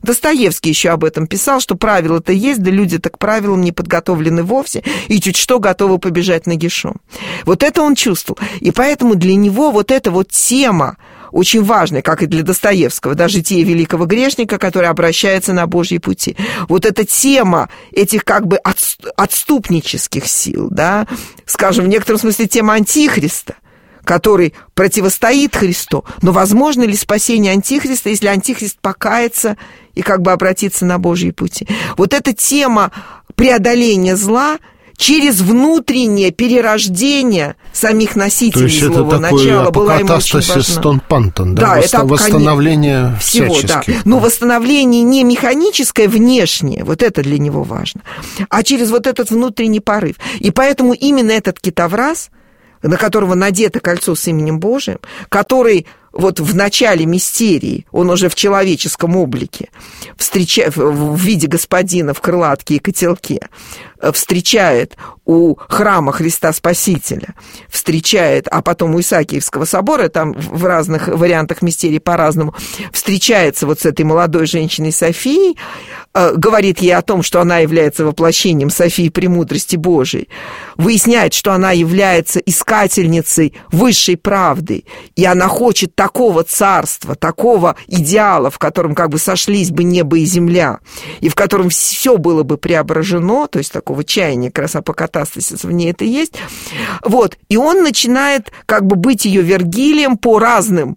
Достоевский еще об этом писал, что правила-то есть, да люди-то к правилам не подготовлены вовсе, и чуть что готовы побежать нагишом. Вот это он чувствовал. И поэтому для него вот эта вот тема очень важная, как и для Достоевского, да, «Житие великого грешника», который обращается на Божьи пути. Вот эта тема этих как бы отступнических сил, да, скажем, в некотором смысле тема Антихриста, который противостоит Христу. Но возможно ли спасение Антихриста, если Антихрист покается и как бы обратится на Божьи пути? Вот эта тема преодоления зла через внутреннее перерождение самих носителей злого начала была ему очень важна. Стонпантон, да, да, Восст... это восстановление всего, всяческих. Да. Но восстановление не механическое внешнее, вот это для него важно, а через вот этот внутренний порыв. И поэтому именно этот китовраз, на которого надето кольцо с именем Божиим, который вот в начале мистерии, он уже в человеческом облике, встреча... в виде господина в крылатке и котелке, встречает у храма Христа Спасителя, встречает, а потом у Исаакиевского собора, там в разных вариантах мистерии по-разному, встречается вот с этой молодой женщиной Софией, говорит ей о том, что она является воплощением Софии премудрости Божией, выясняет, что она является искательницей высшей правды, и она хочет такого царства, такого идеала, в котором как бы сошлись бы небо и земля, и в котором все было бы преображено, то есть такого чаяния, как раз апокатастасис в ней это есть. Вот. И он начинает как бы быть ее Вергилием по разным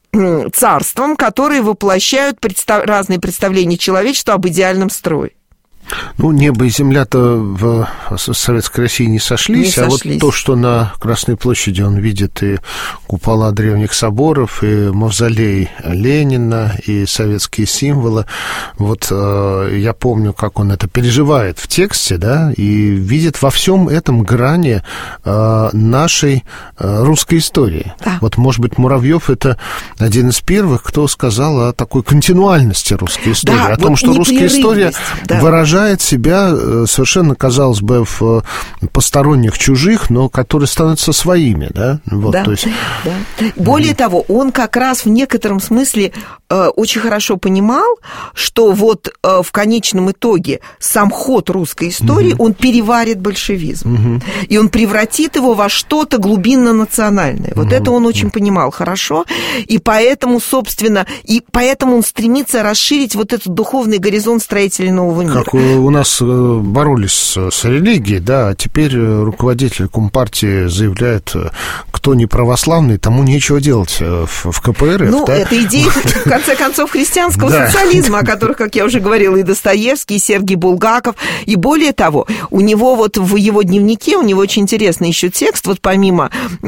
царствам, которые воплощают представ... разные представления человечества об идеальном строе. Ну, небо и земля-то в Советской России не сошлись, не а сошлись. Вот то, что на Красной площади он видит и купола древних соборов, и мавзолей Ленина, и советские символы, вот э, я помню, как он это переживает в тексте, да, и видит во всем этом грани э, нашей э, русской истории. Да. Вот, может быть, Муравьев — это один из первых, кто сказал о такой континуальности русской истории, да, о том, вот что русская история да. выражает себя совершенно, казалось бы, в посторонних, чужих, но которые становятся своими, да? Вот, да, то есть... да. Более mm. того, он как раз в некотором смысле э, очень хорошо понимал, что вот э, в конечном итоге сам ход русской истории, mm-hmm. он переварит большевизм, mm-hmm. и он превратит его во что-то глубинно-национальное. Вот mm-hmm. это он очень mm-hmm. понимал хорошо, и поэтому, собственно, и поэтому он стремится расширить вот этот духовный горизонт строителей нового мира. Как у нас боролись с религией, да, а теперь руководитель Компартии заявляет, кто не православный, тому нечего делать в, в ка пэ эр эф. Ну, да? это идея, в конце концов, христианского да. социализма, о которых, как я уже говорила, и Достоевский, и Сергий Булгаков, и более того, у него вот в его дневнике, у него очень интересный еще текст, вот помимо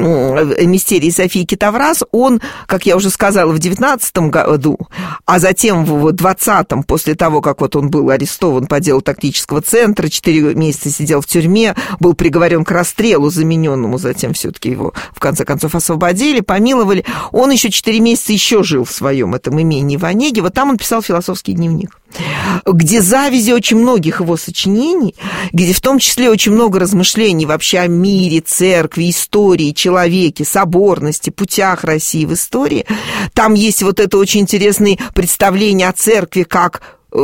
мистерии Софии Китовраз, он, как я уже сказала, в девятнадцатом году, а затем в двадцатом, после того, как вот он был арестован по делу тактического центра, четыре месяца сидел в тюрьме, был приговорен к расстрелу замененному, затем все-таки его в конце концов освободили, помиловали. Он еще четыре месяца еще жил в своем этом имении в Онеге. Вот там он писал философский дневник, где завязи очень многих его сочинений, где в том числе очень много размышлений вообще о мире, церкви, истории, человеке, соборности, путях России в истории. Там есть вот это очень интересное представление о церкви как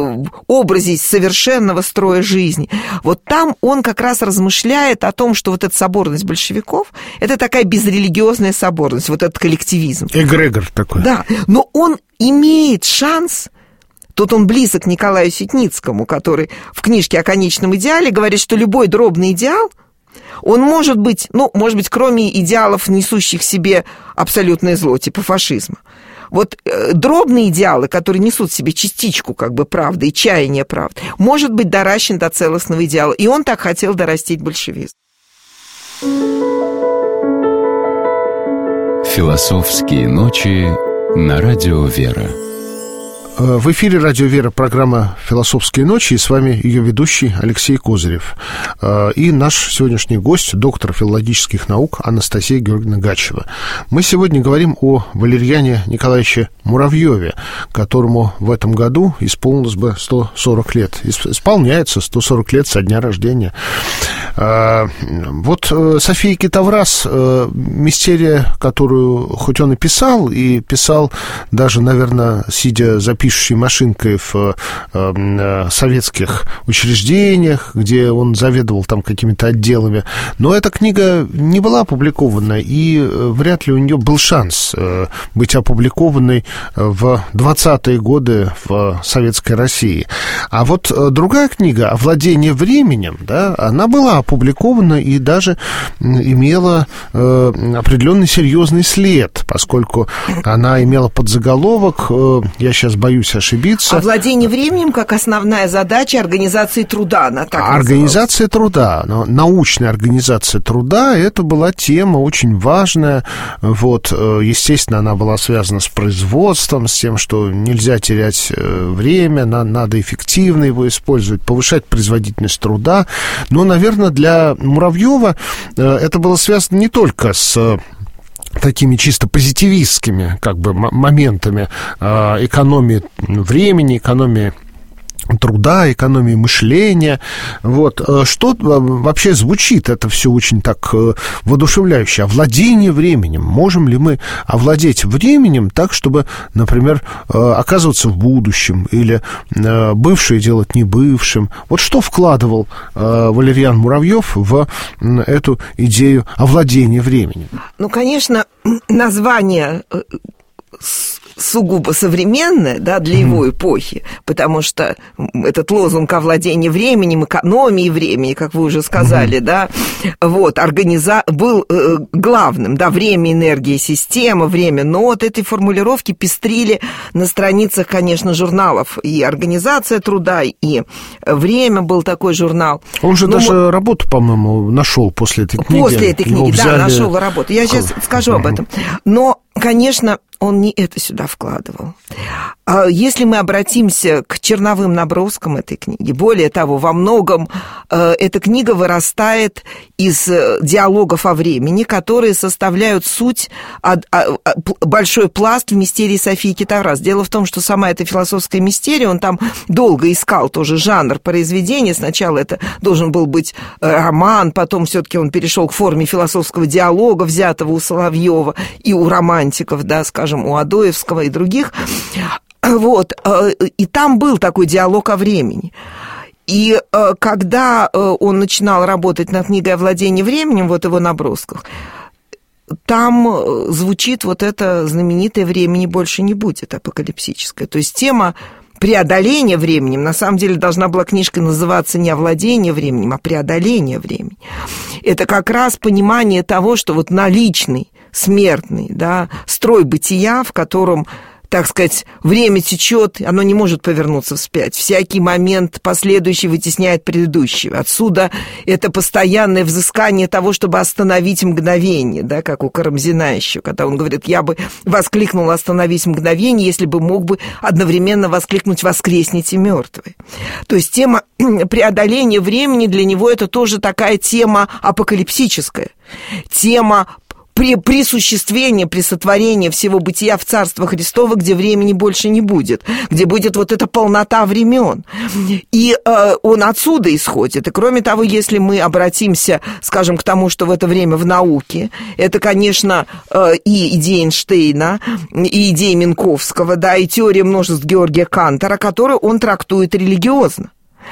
образе совершенного строя жизни. Вот там он как раз размышляет о том, что вот эта соборность большевиков, это такая безрелигиозная соборность, вот этот коллективизм. Эгрегор такой. Да, но он имеет шанс. Тут он близок к Николаю Ситницкому, который в книжке «О конечном идеале» говорит, что любой дробный идеал, он может быть, ну, может быть, кроме идеалов, несущих в себе абсолютное зло, типа фашизма. Вот э, дробные идеалы, которые несут в себе частичку как бы правды и чаяния правды, может быть доращен до целостного идеала. И он так хотел дорастить большевизм. Философские ночи на радио «Вера». В эфире «Радио Вера» программа «Философские ночи», и с вами ее ведущий Алексей Козырев. И наш сегодняшний гость, доктор филологических наук Анастасия Георгиевна Гачева. Мы сегодня говорим о Валерьяне Николаевиче Муравьеве, которому в этом году исполнилось бы сто сорок лет. Исполняется сто сорок лет со дня рождения. Вот София Китовраз, мистерия, которую хоть он и писал, и писал даже, наверное, сидя за пишущей машинкой в советских учреждениях, где он заведовал там какими-то отделами. Но эта книга не была опубликована, и вряд ли у нее был шанс быть опубликованной в двадцатые годы в Советской России. А вот другая книга «Овладение временем», да, она была опубликована и даже имела определенный серьезный след, поскольку она имела подзаголовок, я сейчас боюсь ошибиться. «Овладение временем как основная задача организации труда». Она так Организация труда, научная организация труда, это была тема очень важная. Вот, естественно, она была связана с производством, с тем, что нельзя терять время, надо эффективно его использовать, повышать производительность труда. Но, наверное, для Муравьева это было связано не только с такими чисто позитивистскими как бы моментами экономии времени, экономии труда, экономии мышления. Вот. Что вообще звучит это все очень так воодушевляюще? Овладение временем. Можем ли мы овладеть временем так, чтобы, например, оказываться в будущем или бывшее делать небывшим? Вот что вкладывал Валерьян Муравьев в эту идею овладения временем? Ну, конечно, название сугубо современное, да, для его эпохи, потому что этот лозунг овладения временем, экономии времени, как вы уже сказали, mm-hmm. да, вот, организа... был э, главным, да, время, энергия, система, время, но вот этой формулировки пестрили на страницах, конечно, журналов, и «Организация труда», и «Время» был такой журнал. Он же но даже мы... работу, по-моему, нашел после этой книги. После этой книги, взяли... да, нашел работу. Я сейчас скажу mm-hmm. об этом. Но, конечно, он не это сюда вкладывал. Если мы обратимся к черновым наброскам этой книги, более того, во многом эта книга вырастает из диалогов о времени, которые составляют суть, большой пласт в мистерии Софии Китаврас. Дело в том, что сама эта философская мистерия, он там долго искал тоже жанр произведения. Сначала это должен был быть роман, потом все-таки он перешел к форме философского диалога, взятого у Соловьева и у романтиков, да, скажем, у Адоевского и других. Вот, и там был такой диалог о времени. И когда он начинал работать над книгой «Овладение временем», вот его набросках, там звучит вот это знаменитое «времени больше не будет» апокалипсическое. То есть тема преодоления временем, на самом деле должна была книжка называться не «Овладение временем», а «Преодоление времени». Это как раз понимание того, что вот наличный, смертный, да, строй бытия, в котором, так сказать, время течет, оно не может повернуться вспять. Всякий момент последующий вытесняет предыдущего. Отсюда это постоянное взыскание того, чтобы остановить мгновение, да, как у Карамзина еще, когда он говорит, я бы воскликнул «остановись мгновение», если бы мог бы одновременно воскликнуть «воскресните мертвые». То есть тема преодоления времени для него это тоже такая тема апокалипсическая, тема при присуществлении, при сотворении всего бытия в Царство Христово, где времени больше не будет, где будет вот эта полнота времен. И э, он отсюда исходит. И кроме того, если мы обратимся, скажем, к тому, что в это время в науке, это, конечно, э, и идея Эйнштейна, и идея Минковского, да, и теория множеств Георгия Кантора, которую он трактует религиозно.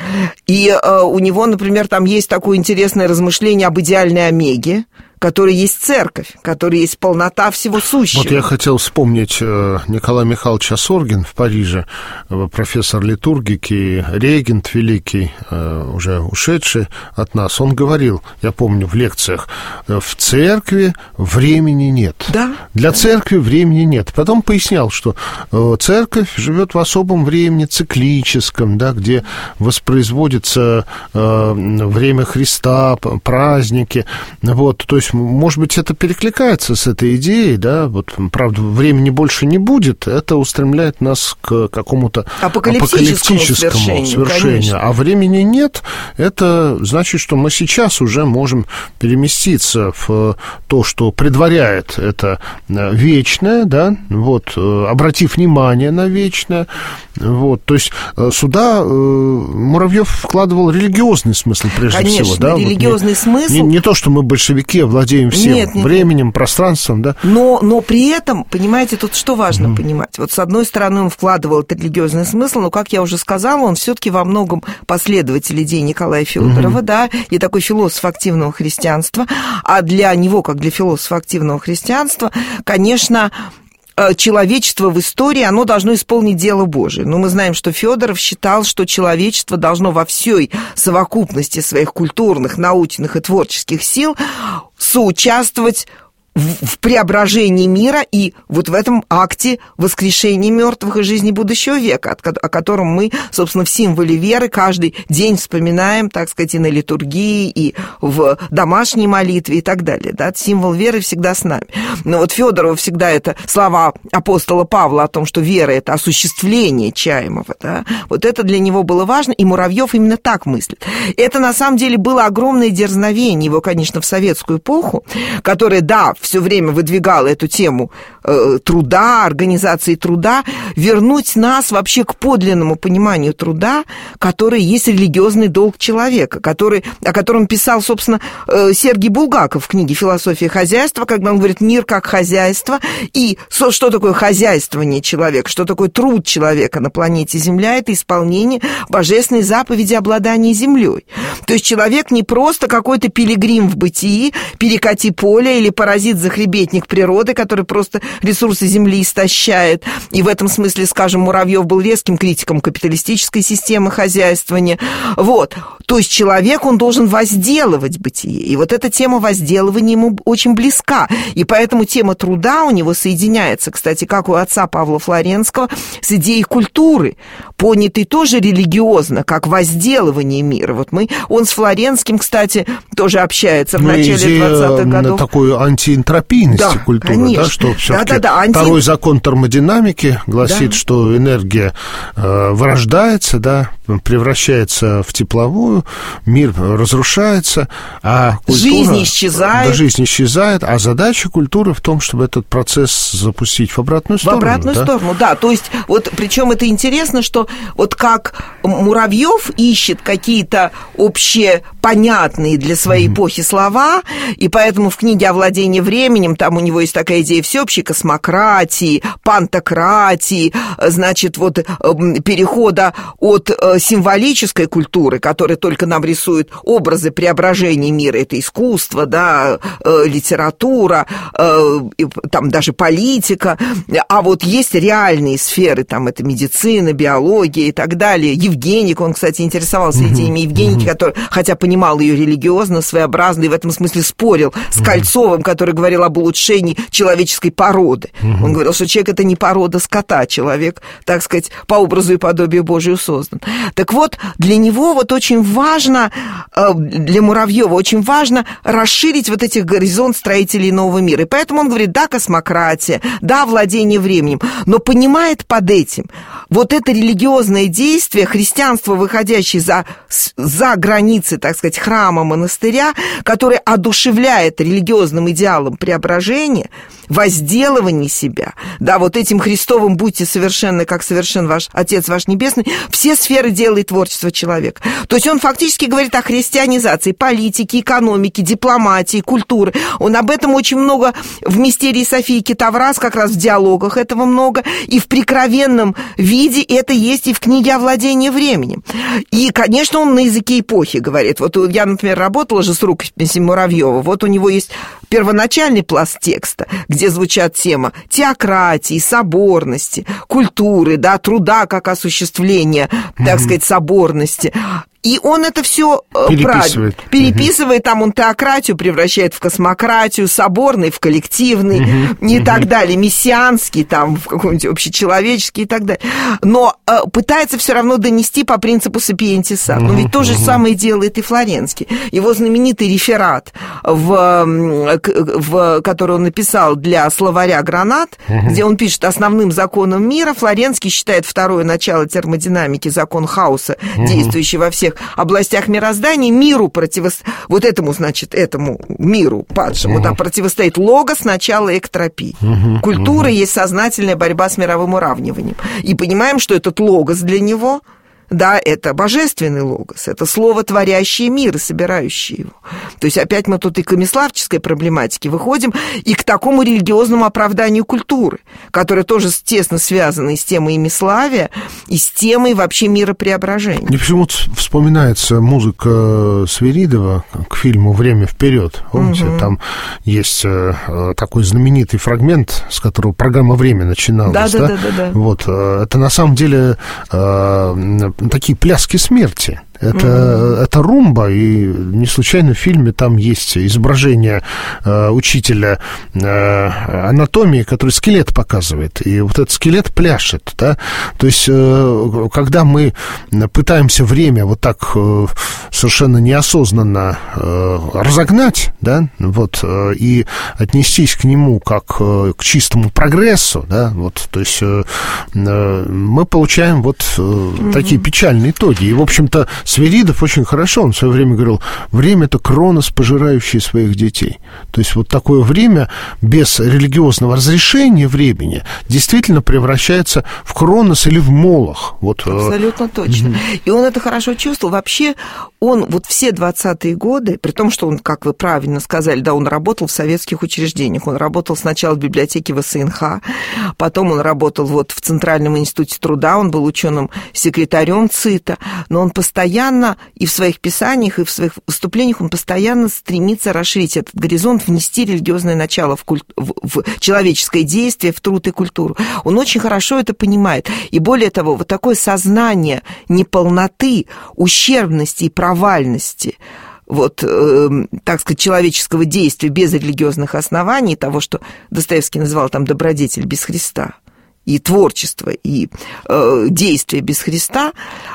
И э, у него, например, там есть такое интересное размышление об идеальной омеге, которой есть церковь, которой есть полнота всего сущего. Вот я хотел вспомнить Николая Михайловича Соргин в Париже, профессор литургики, регент великий, уже ушедший от нас. Он говорил, я помню, в лекциях, в церкви времени нет. Да. Для церкви времени нет. Потом пояснял, что церковь живет в особом времени циклическом, да, где воспроизводится время Христа, праздники. Вот, то есть, может быть, это перекликается с этой идеей, да, вот, правда, времени больше не будет, это устремляет нас к какому-то апокалиптическому, апокалиптическому свершению, свершению. А времени нет, это значит, что мы сейчас уже можем переместиться в то, что предваряет это вечное, да, вот, обратив внимание на вечное, вот, то есть сюда Муравьев вкладывал религиозный смысл, прежде Конечно, всего, да, религиозный вот не, смысл. Не, не то, что мы большевики, овладели владеем всем нет, нет, временем, нет. пространством, да? Но, но при этом, понимаете, тут что важно mm-hmm. понимать? Вот с одной стороны он вкладывал этот религиозный смысл, но, как я уже сказала, он все-таки во многом последователь идей Николая Федорова, mm-hmm. да, и такой философ активного христианства, а для него, как для философа активного христианства, конечно, человечество в истории, оно должно исполнить дело Божие. Но мы знаем, что Федоров считал, что человечество должно во всей совокупности своих культурных, научных и творческих сил соучаствовать в преображении мира и вот в этом акте воскрешения мертвых и жизни будущего века, о котором мы, собственно, в символе веры каждый день вспоминаем, так сказать, и на литургии, и в домашней молитве и так далее. Да? Символ веры всегда с нами. Но вот Федорова всегда это слова апостола Павла о том, что вера – это осуществление чаемого. Да? Вот это для него было важно, и Муравьев именно так мыслит. Это, на самом деле, было огромное дерзновение его, конечно, в советскую эпоху, которое, да, все время выдвигала эту тему э, труда, организации труда, вернуть нас вообще к подлинному пониманию труда, который есть религиозный долг человека, который, о котором писал, собственно, э, Сергий Булгаков в книге «Философия хозяйства», когда он говорит «мир как хозяйство», и со, что такое хозяйствование человека, что такое труд человека на планете Земля, это исполнение божественной заповеди обладания землей. То есть человек не просто какой-то пилигрим в бытии, перекати поле или паразит захребетник природы, который просто ресурсы земли истощает. И в этом смысле, скажем, Муравьев был резким критиком капиталистической системы хозяйствования. Вот. То есть человек, он должен возделывать бытие. И вот эта тема возделывания ему очень близка. И поэтому тема труда у него соединяется, кстати, как у отца Павла Флоренского, с идеей культуры, понятой тоже религиозно, как возделывание мира. Вот мы, он с Флоренским, кстати, тоже общается в ну, начале двадцатых годов. Такой антиэнтропийности да, культуры, конечно. Да, что все-таки да, да, да, анти... второй закон термодинамики гласит, да. что энергия э, вырождается, да, превращается в тепловую, мир разрушается, а культура... Жизнь исчезает. Да, жизнь исчезает, а задача культуры в том, чтобы этот процесс запустить в обратную сторону. В обратную да? сторону, да. То есть, вот, причем это интересно, что вот как Муравьев ищет какие-то общепонятные для своей mm-hmm. эпохи слова, и поэтому в книге «О владении временем» там у него есть такая идея всеобщей космократии, пантократии, значит, вот перехода от символической культуры, которая только нам рисует образы преображения мира, это искусство, да, литература, там даже политика, а вот есть реальные сферы, там это медицина, биология и так далее. Евгеник, он, кстати, интересовался mm-hmm. идеями Евгеники, mm-hmm. который, хотя понимал ее религиозно, своеобразно, и в этом смысле спорил с mm-hmm. Кольцовым, который говорил об улучшении человеческой породы. Mm-hmm. Он говорил, что человек – это не порода скота, человек, так сказать, по образу и подобию Божию создан. Так вот, для него вот очень важно, для Муравьева очень важно расширить вот этих горизонт строителей нового мира. И поэтому он говорит, да, космократия, да, владение временем, но понимает под этим вот это религиозное действие, христианство, выходящее за, за границы, так сказать, храма, монастыря, которое одушевляет религиозным идеалом преображения, возделывания себя, да, вот этим Христовым «будьте совершенны, как совершен ваш Отец ваш Небесный», все сферы дела и творчества человека. То есть он фактически говорит о христианизации политики, экономики, дипломатии, культуры. Он об этом очень много в «Мистерии Софии Китаврас», как раз в диалогах этого много, и в прикровенном виде это есть и в книге «О владении временем». И, конечно, он на языке эпохи говорит. Вот я, например, работала же с рукописями Муравьева. Вот у него есть первоначальный пласт текста, где звучат темы теократии, соборности, культуры, да, труда как осуществление, mm-hmm. так сказать, соборности. И он это все переписывает. Переписывает, там он теократию превращает в космократию, соборный в коллективный uh-huh. и uh-huh. так далее, мессианский там в какой-нибудь общечеловеческий и так далее. Но э, пытается все равно донести по принципу сапиентиса. Uh-huh. Но ведь то же uh-huh. самое делает и Флоренский. Его знаменитый реферат, в, в, который он написал для словаря «Гранат», uh-huh. где он пишет основным законом мира, Флоренский считает второе начало термодинамики, закон хаоса, uh-huh. действующий во всех областях мироздания, миру противостоит, вот этому, значит, этому миру падшему, uh-huh. там противостоит логос, начало эктропии. Uh-huh. Культура uh-huh. есть сознательная борьба с мировым уравниванием. И понимаем, что этот логос для него Да, это божественный логос, это слово, творящее мир и собирающее его. То есть опять мы тут и к исламической проблематике выходим, и к такому религиозному оправданию культуры, которая тоже тесно связана и с темой имиславия, и с темой вообще миропреображения. Мне почему-то вспоминается музыка Свиридова к фильму «Время вперед». Помните, угу. Там есть такой знаменитый фрагмент, с которого программа «Время» начиналась. Да, да, да, да, да. Вот, это на самом деле такие пляски смерти. Это, mm-hmm. это румба, и не случайно в фильме там есть изображение э, учителя э, анатомии, который скелет показывает, и вот этот скелет пляшет, да, то есть э, когда мы пытаемся время вот так э, совершенно неосознанно э, разогнать, да, вот, э, и отнестись к нему как э, к чистому прогрессу, да, вот, то есть э, э, мы получаем вот э, mm-hmm. такие печальные итоги, и, в общем-то, Свиридов очень хорошо, он в свое время говорил, время – это Кронос, пожирающий своих детей. То есть вот такое время без религиозного разрешения времени действительно превращается в Кронос или в Молох. Вот. Абсолютно точно. Mm-hmm. И он это хорошо чувствовал. Вообще он вот все двадцатые годы, при том, что он, как вы правильно сказали, да, он работал в советских учреждениях. Он работал сначала в библиотеке ВСНХ, потом он работал вот в Центральном институте труда, он был ученым-секретарем ЦИТа, но он постоянно и в своих писаниях, и в своих выступлениях он постоянно стремится расширить этот горизонт, внести религиозное начало в, культ... в, в человеческое действие, в труд и культуру. Он очень хорошо это понимает. И более того, вот такое сознание неполноты, ущербности и провальности, вот, э, так сказать, человеческого действия без религиозных оснований, того, что Достоевский называл там добродетель без Христа, и творчество, и э, действие без Христа,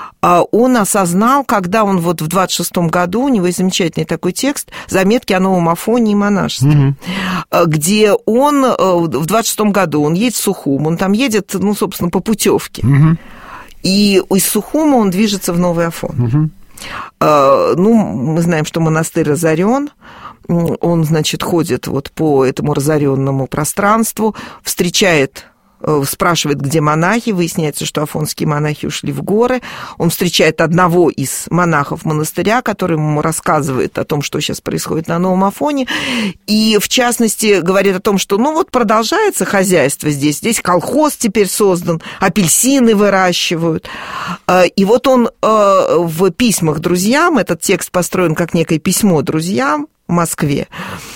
он осознал, когда он вот в двадцать шестом году, у него есть замечательный такой текст «Заметки о новом Афоне и монашестве», mm-hmm. где он в двадцать шестом году, он едет в Сухум, он там едет, ну, собственно, по путевке, mm-hmm. и из Сухума он движется в Новый Афон. Mm-hmm. Ну, мы знаем, что монастырь разорен, он, значит, ходит вот по этому разоренному пространству, встречает... спрашивает, где монахи, выясняется, что афонские монахи ушли в горы. Он встречает одного из монахов монастыря, который ему рассказывает о том, что сейчас происходит на Новом Афоне, и, в частности, говорит о том, что, ну, вот продолжается хозяйство здесь, здесь колхоз теперь создан, апельсины выращивают. И вот он в письмах друзьям, этот текст построен как некое письмо друзьям в Москве,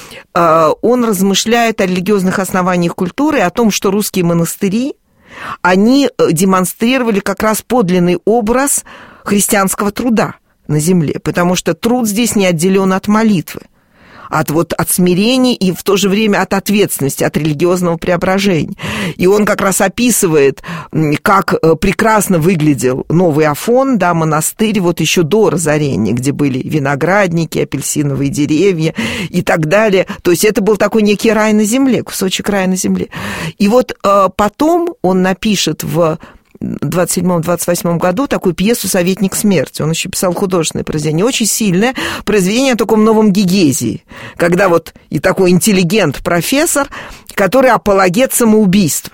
он размышляет о религиозных основаниях культуры, о том, что русские монастыри, они демонстрировали как раз подлинный образ христианского труда на земле, потому что труд здесь не отделен от молитвы, от, вот, от смирения и в то же время от ответственности, от религиозного преображения. И он как раз описывает, как прекрасно выглядел Новый Афон, да, монастырь, вот еще до разорения, где были виноградники, апельсиновые деревья и так далее. То есть это был такой некий рай на земле, кусочек рая на земле. И вот потом он напишет в двадцать седьмом — двадцать восьмом году такую пьесу «Советник смерти». Он еще писал художественное произведение, очень сильное произведение о таком новом Гегезии, когда вот и такой интеллигент-профессор, который апологет самоубийства.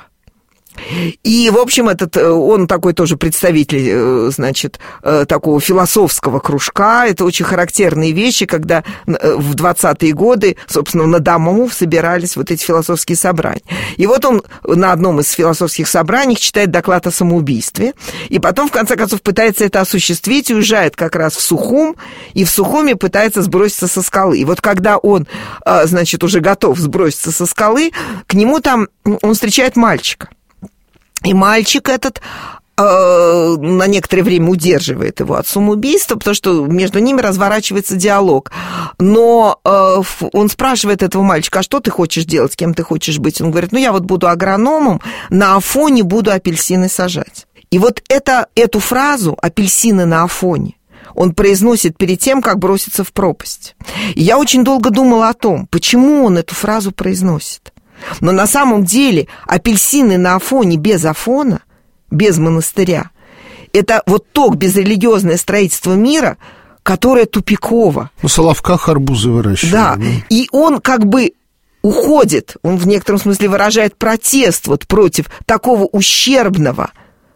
И, в общем, этот, он такой тоже представитель, значит, такого философского кружка. Это очень характерные вещи, когда в двадцатые годы, собственно, на Дому собирались вот эти философские собрания. И вот он на одном из философских собраний читает доклад о самоубийстве, и потом, в конце концов, пытается это осуществить, уезжает как раз в Сухум, и в Сухуме пытается сброситься со скалы. И вот когда он, значит, уже готов сброситься со скалы, к нему там, он встречает мальчика. И мальчик этот э, на некоторое время удерживает его от самоубийства, потому что между ними разворачивается диалог. Но э, он спрашивает этого мальчика: а что ты хочешь делать, кем ты хочешь быть? Он говорит: ну, я вот буду агрономом, на Афоне буду апельсины сажать. И вот это, эту фразу «апельсины на Афоне» он произносит перед тем, как броситься в пропасть. И я очень долго думала о том, почему он эту фразу произносит. Но на самом деле апельсины на Афоне без Афона, без монастыря, это вот то безрелигиозное строительство мира, которое тупиково. На Соловках арбузы выращивают. Да, да, и он как бы уходит, он в некотором смысле выражает протест вот против такого ущербного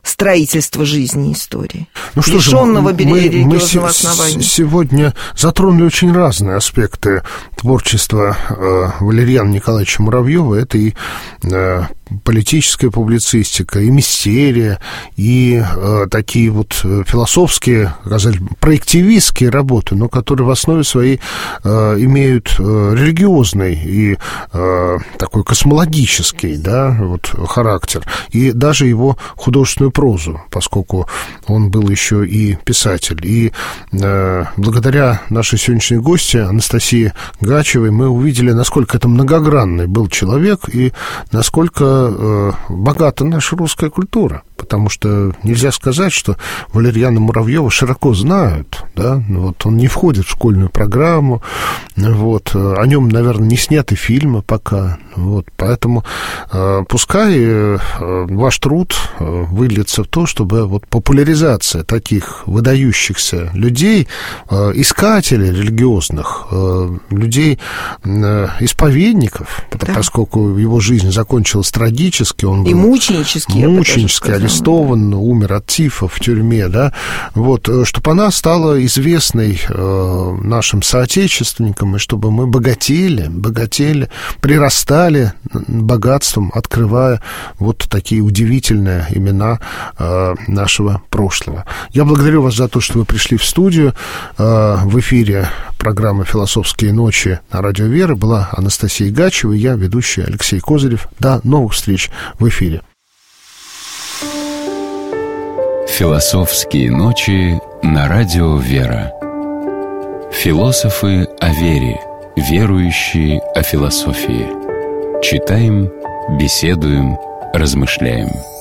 строительства жизни и истории, ну, что лишенного же, мы, религиозного мы основания. Сегодня затронули очень разные аспекты творчества э, Валерьяна Николаевича Муравьева. Это и э, политическая публицистика, и мистерия, и э, такие вот философские, сказать, проективистские работы, но которые в основе своей э, имеют э, религиозный и э, такой космологический, да, вот, характер, и даже его художественную прозу, поскольку он был еще и писатель. И э, благодаря нашей сегодняшней гости Анастасии Гачевой мы увидели, насколько это многогранный был человек и насколько э, богата наша русская культура. Потому что нельзя сказать, что Валерьяна Муравьева широко знают, да, вот он не входит в школьную программу, вот, о нем, наверное, не сняты фильмы пока, вот, поэтому э, пускай э, ваш труд э, выльется в то, чтобы вот популяризация таких выдающихся людей, э, искателей религиозных, э, людей, э, исповедников, да. Поскольку его жизнь закончилась трагически, он был и мученически, мученически арестован, умер от тифа в тюрьме, да, вот, чтобы она стала известной э, нашим соотечественникам, и чтобы мы богатели, богатели, прирастали богатством, открывая вот такие удивительные имена э, нашего прошлого. Я благодарю вас за то, что вы пришли в студию. Э, в эфире программы «Философские ночи» на Радио Вера была Анастасия Гачева, и я, ведущий Алексей Козырев. До новых встреч в эфире. «Философские ночи» на Радио Вера. Философы о вере, верующие о философии. Читаем, беседуем, размышляем.